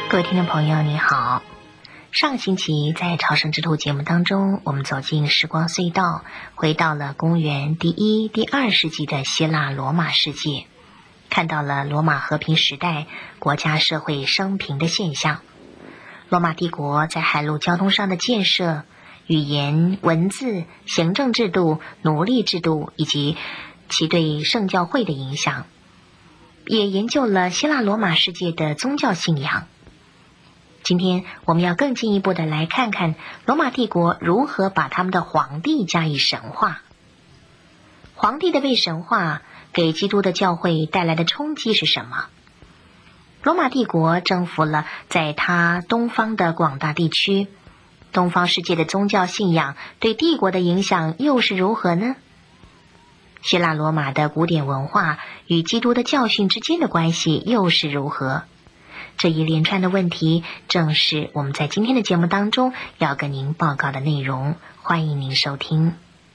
各位听众朋友你好，上星期在朝圣之路节目当中，我们走进时光隧道，回到了公元第1、第2世纪的希腊罗马世界，看到了罗马和平时代国家社会升平的现象。罗马帝国在海陆交通上的建设、语言、文字、行政制度、奴隶制度以及其对圣教会的影响，也研究了希腊罗马世界的宗教信仰。今天我们要更进一步的来看看罗马帝国如何把他们的皇帝加以神化。皇帝的被神化给基督的教会带来的冲击是什么？罗马帝国征服了在它东方的广大地区，东方世界的宗教信仰对帝国的影响又是如何呢？希腊罗马的古典文化与基督的教训之间的关系又是如何？这一连串的问题正是我们在今天的节目当中要跟您报告的内容，欢迎您收听。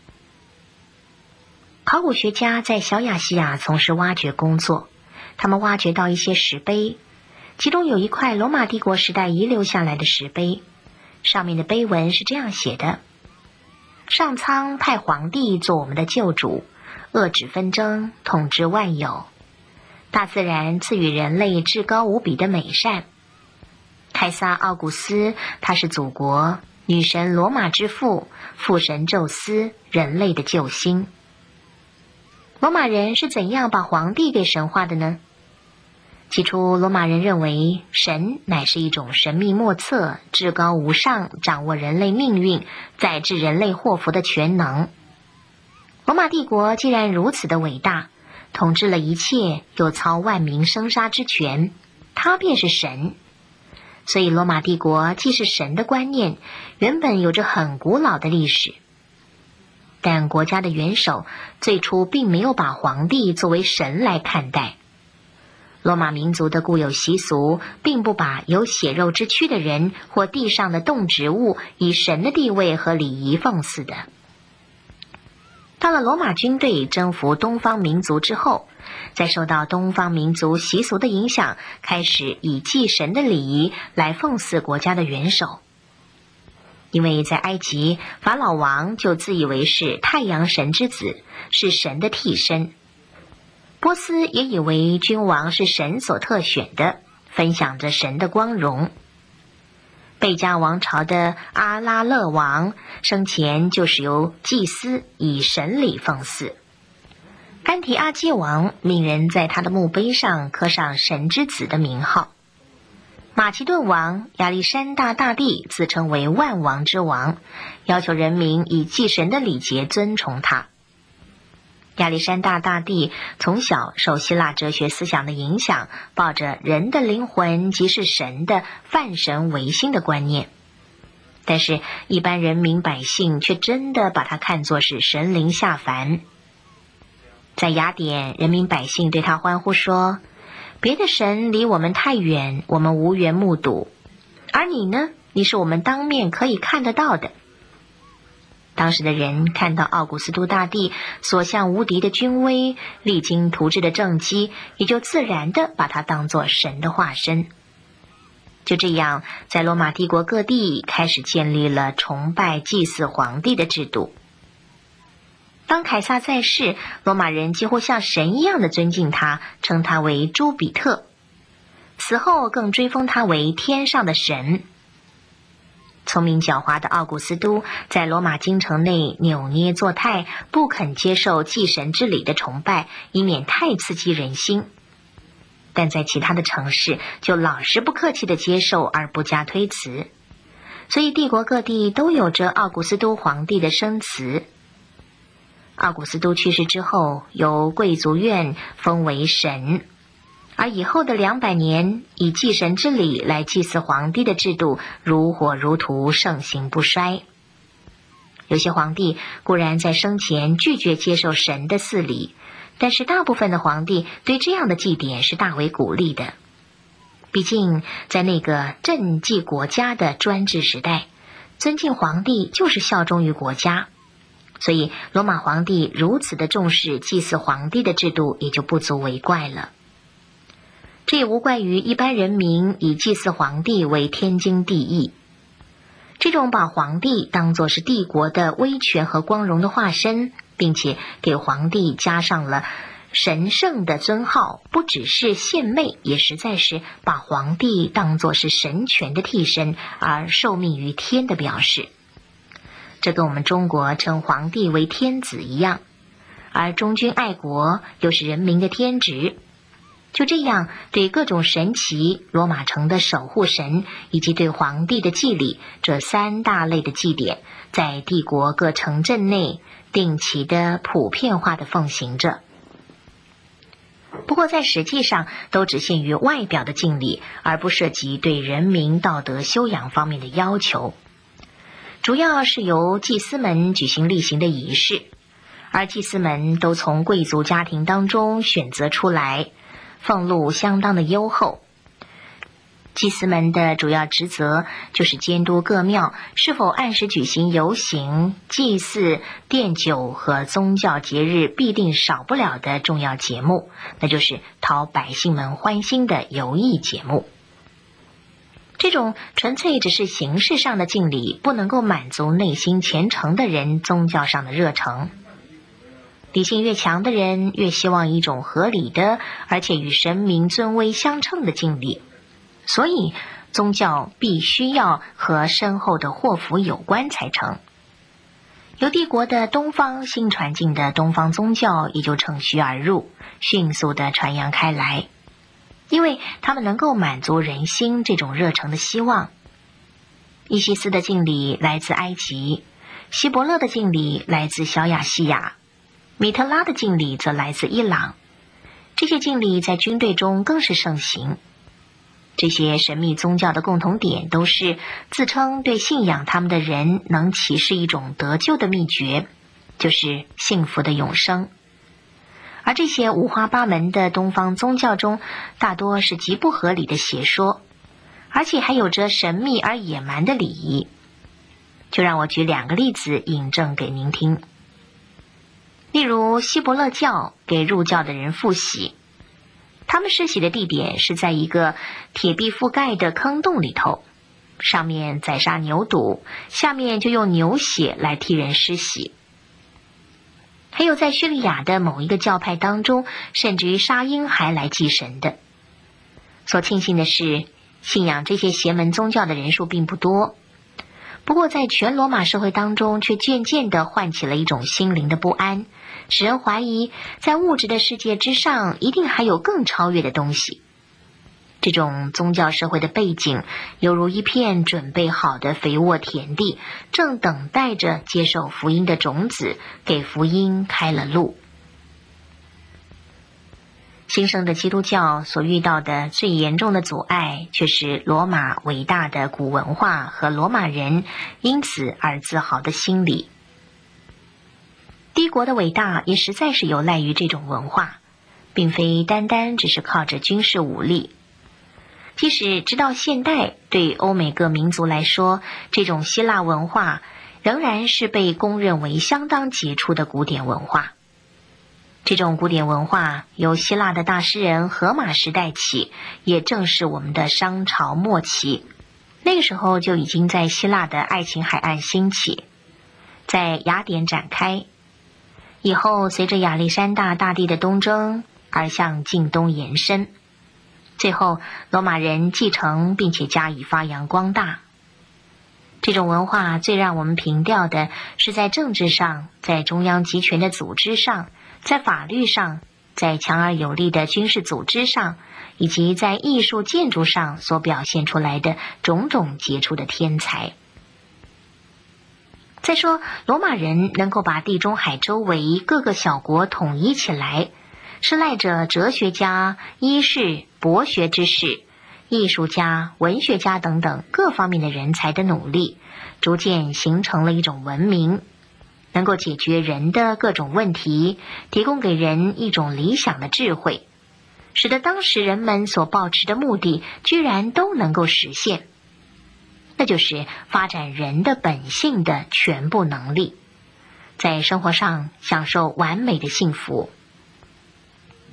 考古学家在小亚细亚从事挖掘工作，他们挖掘到一些石碑，其中有一块罗马帝国时代遗留下来的石碑，上面的碑文是这样写的：上苍派皇帝做我们的救主，遏止纷争，统治万有。大自然赐予人类至高无比的美善。凯撒奥古斯，他是祖国，女神罗马之父，父神宙斯，人类的救星。罗马人是怎样把皇帝给神化的呢？起初罗马人认为神乃是一种神秘莫测、至高无上、掌握人类命运、载治人类祸福的全能。罗马帝国既然如此的伟大，统治了一切，又操万民生杀之权，他便是神。所以罗马帝国既是神的观念，原本有着很古老的历史。但国家的元首最初并没有把皇帝作为神来看待。罗马民族的固有习俗并不把有血肉之躯的人或地上的动植物以神的地位和礼仪奉祀的。到了罗马军队征服东方民族之后，在受到东方民族习俗的影响，开始以祭神的礼仪来奉祀国家的元首。因为在埃及，法老王就自以为是太阳神之子，是神的替身。波斯也以为君王是神所特选的，分享着神的光荣。贝加王朝的阿拉勒王生前就是由祭司以神礼奉祀。安提阿基王命人在他的墓碑上刻上神之子的名号。马其顿王亚历山大大帝自称为万王之王，要求人民以祭神的礼节尊崇他。亚历山大大帝从小受希腊哲学思想的影响，抱着人的灵魂即是神的泛神唯心的观念，但是一般人民百姓却真的把他看作是神灵下凡。在雅典，人民百姓对他欢呼说，别的神离我们太远，我们无缘目睹，而你呢，你是我们当面可以看得到的。当时的人看到奥古斯都大帝所向无敌的军威，励精图治的政绩，也就自然地把他当作神的化身。就这样，在罗马帝国各地开始建立了崇拜祭祀皇帝的制度。当凯撒在世，罗马人几乎像神一样的尊敬他，称他为朱比特，死后更追封他为天上的神。聪明狡猾的奥古斯都在罗马京城内扭捏作态，不肯接受祭神之礼的崇拜，以免太刺激人心。但在其他的城市就老实不客气地接受而不加推辞，所以帝国各地都有着奥古斯都皇帝的生祠。奥古斯都去世之后，由贵族院封为神，而以后的200年，以祭神之礼来祭祀皇帝的制度如火如荼，盛行不衰。有些皇帝固然在生前拒绝接受神的祀礼，但是大部分的皇帝对这样的祭典是大为鼓励的。毕竟在那个政绩国家的专制时代，尊敬皇帝就是效忠于国家，所以罗马皇帝如此的重视祭祀皇帝的制度也就不足为怪了。 这也无怪于一般人民以祭祀皇帝为天经地义。这种把皇帝当作是帝国的威权和光荣的化身，并且给皇帝加上了神圣的尊号，不只是献媚，也实在是把皇帝当作是神权的替身而受命于天的表示。这跟我们中国称皇帝为天子一样，而忠君爱国又是人民的天职。就这样，对各种神祇、罗马城的守护神以及对皇帝的祭礼这三大类的祭典，在帝国各城镇内定期的普遍化的奉行着。不过在实际上都只限于外表的敬礼，而不涉及对人民道德修养方面的要求，主要是由祭司们举行例行的仪式，而祭司们都从贵族家庭当中选择出来，俸禄相当的优厚。祭司们的主要职责就是监督各庙是否按时举行游行、祭祀、奠酒和宗教节日必定少不了的重要节目，那就是讨百姓们欢心的游艺节目。这种纯粹只是形式上的敬礼，不能够满足内心虔诚的人宗教上的热诚。理性越强的人越希望一种合理的，而且与神明尊威相称的敬礼，所以宗教必须要和深厚的祸福有关才成。由帝国的东方新传进的东方宗教也就乘虚而入，迅速地传扬开来，因为他们能够满足人心这种热诚的希望。伊西斯的敬礼来自埃及，希伯勒的敬礼来自小亚细亚，米特拉的敬礼则来自伊朗。这些敬礼在军队中更是盛行。这些神秘宗教的共同点都是自称对信仰他们的人能启示一种得救的秘诀，就是幸福的永生。而这些五花八门的东方宗教中，大多是极不合理的邪说，而且还有着神秘而野蛮的礼仪。就让我举2个例子引证给您听。例如希伯勒教给入教的人复洗，他们施洗的地点是在一个铁壁覆盖的坑洞里头，上面宰杀牛犊，下面就用牛血来替人施洗。还有在叙利亚的某一个教派当中，甚至于杀婴孩来祭神的。所庆幸的是，信仰这些邪门宗教的人数并不多，不过在全罗马社会当中却渐渐地唤起了一种心灵的不安，使人怀疑在物质的世界之上一定还有更超越的东西。这种宗教社会的背景犹如一片准备好的肥沃田地，正等待着接受福音的种子，给福音开了路。新生的基督教所遇到的最严重的阻碍，却是罗马伟大的古文化和罗马人因此而自豪的心理。帝国的伟大也实在是有赖于这种文化，并非单单只是靠着军事武力。即使直到现代，对欧美各民族来说，这种希腊文化仍然是被公认为相当杰出的古典文化。这种古典文化由希腊的大诗人荷马时代起，也正是我们的商朝末期，那个时候就已经在希腊的爱琴海岸兴起，在雅典展开，以后随着亚历山大大帝的东征而向近东延伸，最后罗马人继承并且加以发扬光大。这种文化最让我们凭吊的是在政治上，在中央集权的组织上，在法律上，在强而有力的军事组织上，以及在艺术建筑上所表现出来的种种杰出的天才。再说，罗马人能够把地中海周围各个小国统一起来，是赖着哲学家、医士、博学之士、艺术家、文学家等等各方面的人才的努力，逐渐形成了一种文明，能够解决人的各种问题，提供给人一种理想的智慧，使得当时人们所抱持的目的居然都能够实现，那就是发展人的本性的全部能力，在生活上享受完美的幸福。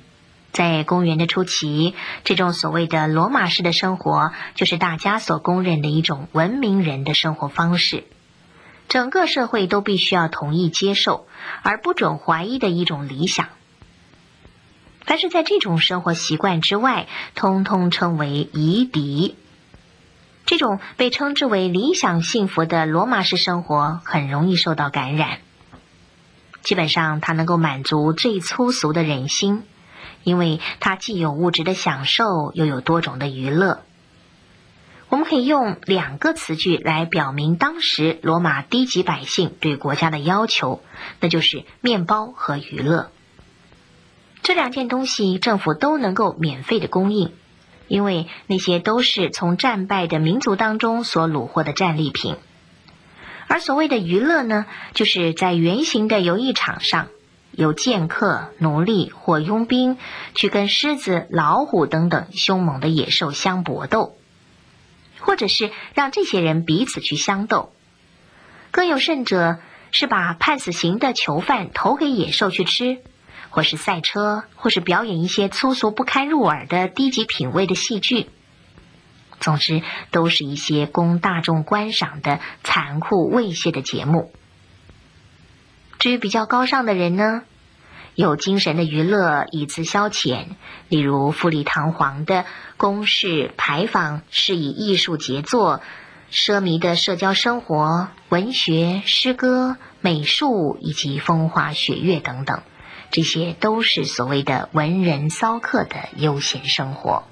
在公元的初期，这种所谓的罗马式的生活，就是大家所公认的一种文明人的生活方式。整个社会都必须要同意接受，而不准怀疑的一种理想。凡是在这种生活习惯之外，通通称为夷狄。这种被称之为理想幸福的罗马式生活，很容易受到感染。基本上，它能够满足最粗俗的人心，因为它既有物质的享受，又有多种的娱乐。我们可以用2个词句来表明当时罗马低级百姓对国家的要求，那就是面包和娱乐。这2件东西政府都能够免费的供应，因为那些都是从战败的民族当中所掳获的战利品。而所谓的娱乐呢，就是在圆形的游艺场上，有剑客、奴隶或佣兵去跟狮子、老虎等等凶猛的野兽相搏斗，或者是让这些人彼此去相斗。更有甚者是把判死刑的囚犯投给野兽去吃，或是赛车，或是表演一些粗俗不堪入耳的低级品味的戏剧。总之，都是一些供大众观赏的残酷猥亵的节目。至于比较高尚的人呢，有精神的娱乐以资消遣，例如富丽堂皇的宫室牌坊，是以艺术杰作、奢靡的社交生活、文学、诗歌、美术以及风花雪月等等，这些都是所谓的文人骚客的悠闲生活。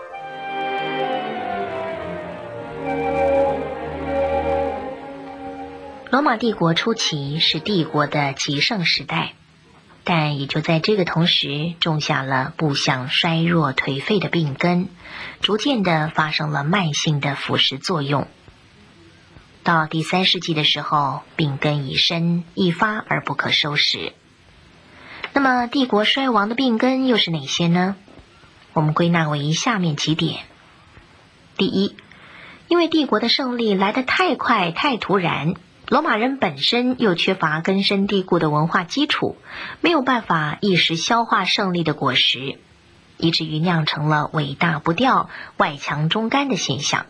罗马帝国初期是帝国的极盛时代，但也就在这个同时种下了步向衰弱颓废的病根，逐渐的发生了慢性的腐蚀作用。到第3世纪的时候，病根已深，一发而不可收拾。那么帝国衰亡的病根又是哪些呢？我们归纳为下面几点。第一，因为帝国的胜利来得太快太突然，罗马人本身又缺乏根深蒂固的文化基础，没有办法一时消化胜利的果实，以至于酿成了尾大不掉、外强中干的现象。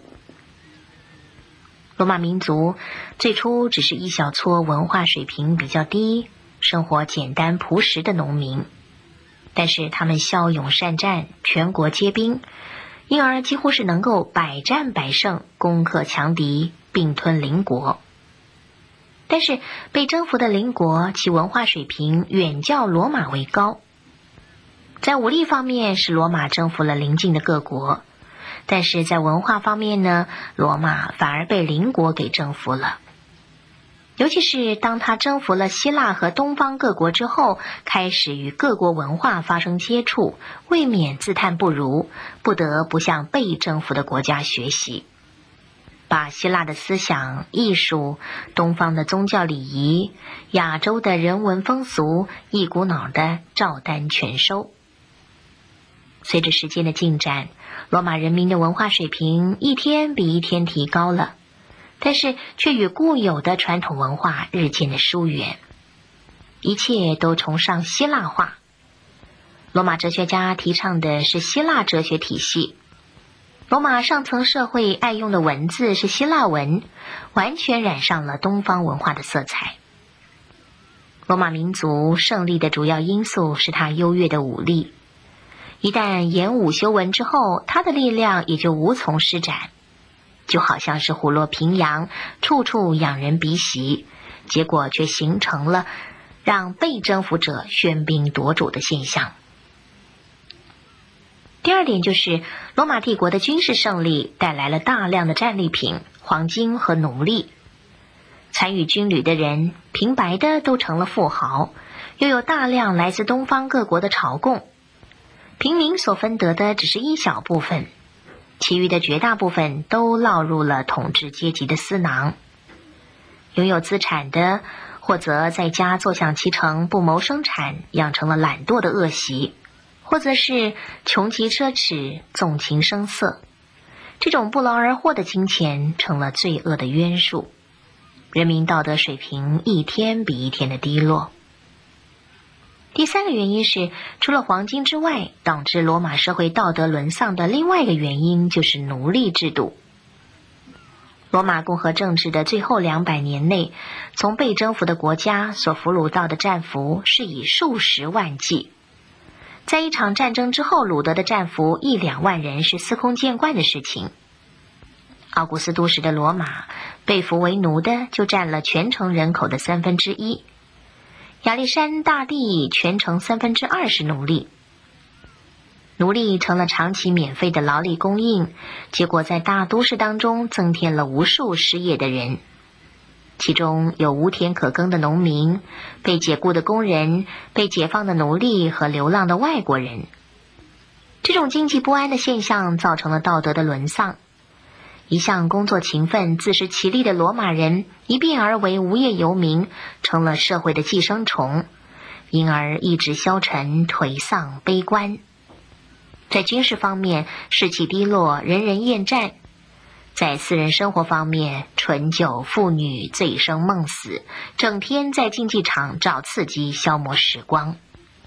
罗马民族最初只是一小撮文化水平比较低、生活简单朴实的农民，但是他们骁勇善战，全国皆兵，因而几乎是能够百战百胜，攻克强敌，并吞邻国。但是被征服的邻国，其文化水平远较罗马为高。在武力方面是罗马征服了邻近的各国，但是在文化方面呢，罗马反而被邻国给征服了。尤其是当他征服了希腊和东方各国之后，开始与各国文化发生接触，未免自叹不如，不得不向被征服的国家学习，把希腊的思想、艺术、东方的宗教礼仪、亚洲的人文风俗一股脑的照单全收。随着时间的进展，罗马人民的文化水平一天比一天提高了，但是却与固有的传统文化日渐的疏远，一切都崇尚希腊化。罗马哲学家提倡的是希腊哲学体系，罗马上层社会爱用的文字是希腊文，完全染上了东方文化的色彩。罗马民族胜利的主要因素是它优越的武力，一旦演武修文之后，它的力量也就无从施展，就好像是虎落平阳，处处仰人鼻息，结果却形成了让被征服者喧宾夺主的现象。第二点就是罗马帝国的军事胜利带来了大量的战利品、黄金和奴隶。参与军旅的人平白的都成了富豪，又有大量来自东方各国的朝贡。平民所分得的只是一小部分，其余的绝大部分都落入了统治阶级的私囊。拥有资产的，或则在家坐享其成，不谋生产，养成了懒惰的恶习，或者是穷极奢侈，纵情声色。这种不劳而获的金钱成了罪恶的约束，人民道德水平一天比一天的低落。 第三个原因是，除了黄金之外，导致罗马社会道德沦丧的另外一个原因就是奴隶制度。罗马共和政治的最后200年内，从被征服的国家所俘虏到的战俘是以数十万计。在一场战争之后掳得的战俘1-2万人是司空见惯的事情。奥古斯都时的罗马，被俘为奴的就占了全城人口的1/3。亚历山大帝全城2/3是奴隶。奴隶成了长期免费的劳力供应，结果在大都市当中增添了无数失业的人，其中有无田可耕的农民、被解雇的工人、被解放的奴隶和流浪的外国人。这种经济不安的现象造成了道德的沦丧，一向工作勤奋、自食其力的罗马人一变而为无业游民，成了社会的寄生虫，因而意志消沉、颓丧、悲观。在军事方面，士气低落，人人厌战；在私人生活方面，醇酒妇女，醉生梦死，整天在竞技场找刺激，消磨时光。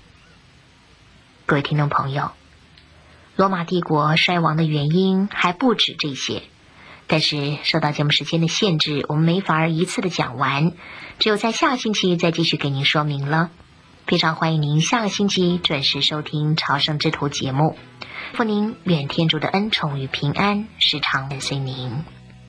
各位听众朋友，罗马帝国衰亡的原因还不止这些，但是受到节目时间的限制，我们没法一次的讲完，只有在下个星期再继续给您说明了。非常欢迎您下个星期准时收听朝圣之途节目，祝您愿天主的恩宠与平安时常伴随您。